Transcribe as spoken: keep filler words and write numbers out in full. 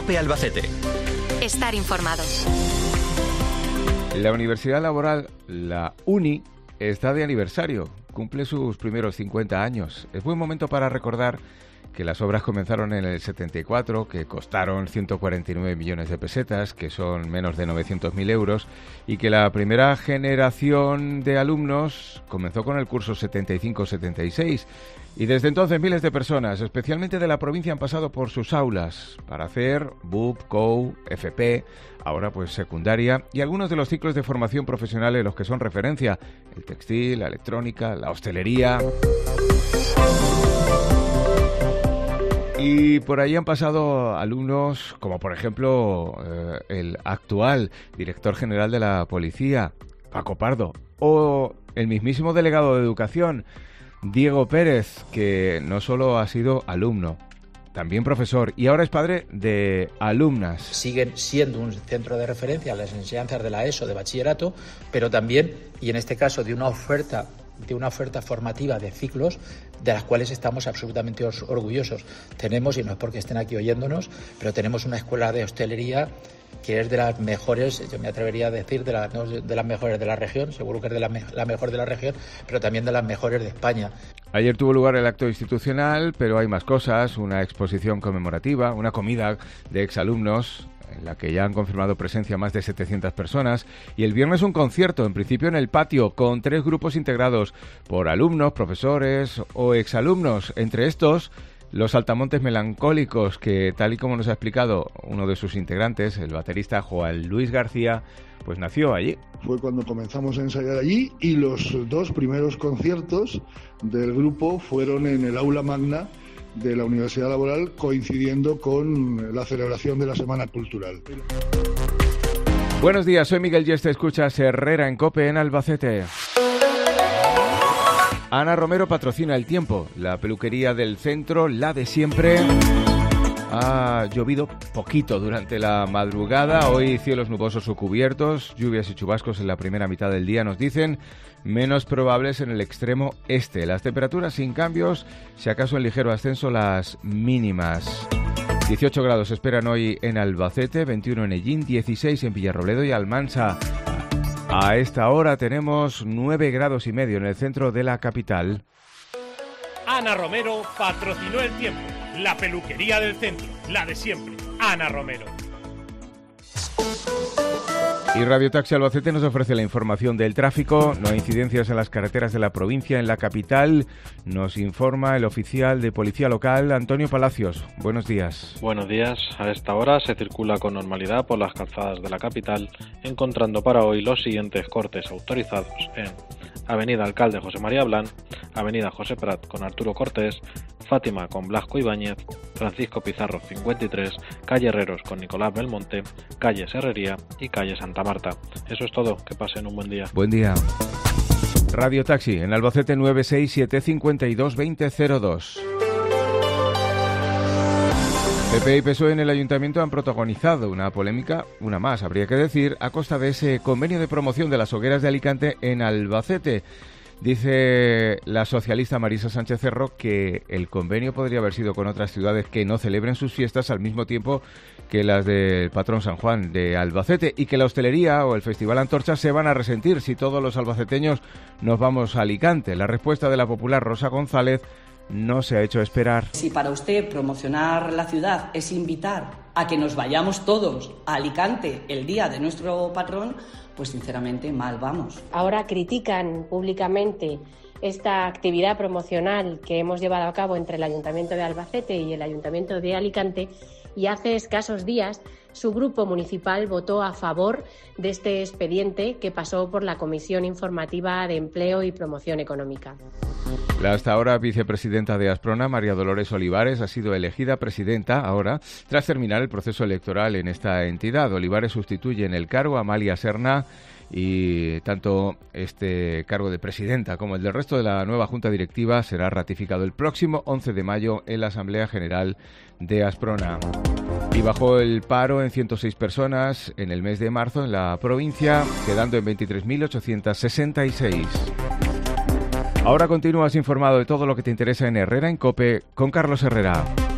COPE Albacete. Estar informado. La Universidad Laboral, la UNI, está de aniversario. Cumple sus primeros cincuenta años. Es buen momento para recordar que las obras comenzaron en el setenta y cuatro, que costaron ciento cuarenta y nueve millones de pesetas, que son menos de novecientos mil euros, y que la primera generación de alumnos comenzó con el curso setenta y cinco setenta y seis. Y desde entonces miles de personas, especialmente de la provincia, han pasado por sus aulas para hacer B U P, C O U, F P, ahora pues secundaria, y algunos de los ciclos de formación profesional en los que son referencia: el textil, la electrónica, la hostelería. Y por ahí han pasado alumnos como, por ejemplo, eh, el actual director general de la policía, Paco Pardo, o el mismísimo delegado de Educación, Diego Pérez, que no solo ha sido alumno, también profesor, y ahora es padre de alumnas. Siguen siendo un centro de referencia a las enseñanzas de la ESO, de bachillerato, pero también, y en este caso, de una oferta de una oferta formativa de ciclos de las cuales estamos absolutamente orgullosos. Tenemos, y no es porque estén aquí oyéndonos, pero tenemos una escuela de hostelería que es de las mejores, yo me atrevería a decir, de, la, no, de las mejores de la región, seguro que es de la, la mejor de la región, pero también de las mejores de España. Ayer tuvo lugar el acto institucional, pero hay más cosas: una exposición conmemorativa, una comida de exalumnos, en la que ya han confirmado presencia más de setecientas personas, y el viernes un concierto, en principio en el patio, con tres grupos integrados por alumnos, profesores o exalumnos. Entre estos, los Saltamontes Melancólicos, que tal y como nos ha explicado uno de sus integrantes, el baterista Juan Luis García, pues nació allí. Fue cuando comenzamos a ensayar allí, y los dos primeros conciertos del grupo fueron en el aula magna de la Universidad Laboral, coincidiendo con la celebración de la Semana Cultural. Buenos días, soy Miguel Yeste, escuchas Herrera en COPE en Albacete. Ana Romero patrocina El Tiempo, la peluquería del centro, la de siempre. Ha llovido poquito durante la madrugada, hoy cielos nubosos o cubiertos, lluvias y chubascos en la primera mitad del día, nos dicen, menos probables en el extremo este. Las temperaturas sin cambios, si acaso en ligero ascenso las mínimas. dieciocho grados esperan hoy en Albacete, veintiuno en Ellín, dieciséis en Villarrobledo y Almansa. A esta hora tenemos nueve grados y medio en el centro de la capital. Ana Romero patrocinó El Tiempo, la peluquería del centro, la de siempre. Ana Romero. Y Radio Taxi Albacete nos ofrece la información del tráfico. No hay incidencias en las carreteras de la provincia. En la capital nos informa el oficial de Policía Local, Antonio Palacios. Buenos días. Buenos días. A esta hora se circula con normalidad por las calzadas de la capital, encontrando para hoy los siguientes cortes autorizados en Avenida Alcalde José María Blán, Avenida José Prat con Arturo Cortés, Fátima con Blasco Ibáñez, Francisco Pizarro cincuenta y tres, Calle Herreros con Nicolás Belmonte, Calle Serrería y Calle Santa Marta. Eso es todo, que pasen un buen día. Buen día. Radio Taxi en Albacete nueve seis siete cinco dos dos cero cero dos. P P y P S O E en el Ayuntamiento han protagonizado una polémica, una más habría que decir, a costa de ese convenio de promoción de las hogueras de Alicante en Albacete. Dice la socialista Marisa Sánchez Cerro que el convenio podría haber sido con otras ciudades que no celebren sus fiestas al mismo tiempo que las del patrón San Juan de Albacete, y que la hostelería o el Festival Antorcha se van a resentir si todos los albaceteños nos vamos a Alicante. La respuesta de la popular Rosa González no se ha hecho esperar. Si para usted promocionar la ciudad es invitar a que nos vayamos todos a Alicante el día de nuestro patrón, pues sinceramente mal vamos. Ahora critican públicamente esta actividad promocional que hemos llevado a cabo entre el Ayuntamiento de Albacete y el Ayuntamiento de Alicante, y hace escasos días su grupo municipal votó a favor de este expediente que pasó por la Comisión Informativa de Empleo y Promoción Económica. La hasta ahora vicepresidenta de Asprona, María Dolores Olivares, ha sido elegida presidenta ahora tras terminar el proceso electoral en esta entidad. Olivares sustituye en el cargo a Amalia Serna, y tanto este cargo de presidenta como el del resto de la nueva Junta Directiva será ratificado el próximo once de mayo en la Asamblea General de Asprona. Y bajó el paro en ciento seis personas en el mes de marzo en la provincia, quedando en veintitrés mil ochocientos sesenta y seis. Ahora continúas informado de todo lo que te interesa en Herrera en COPE con Carlos Herrera.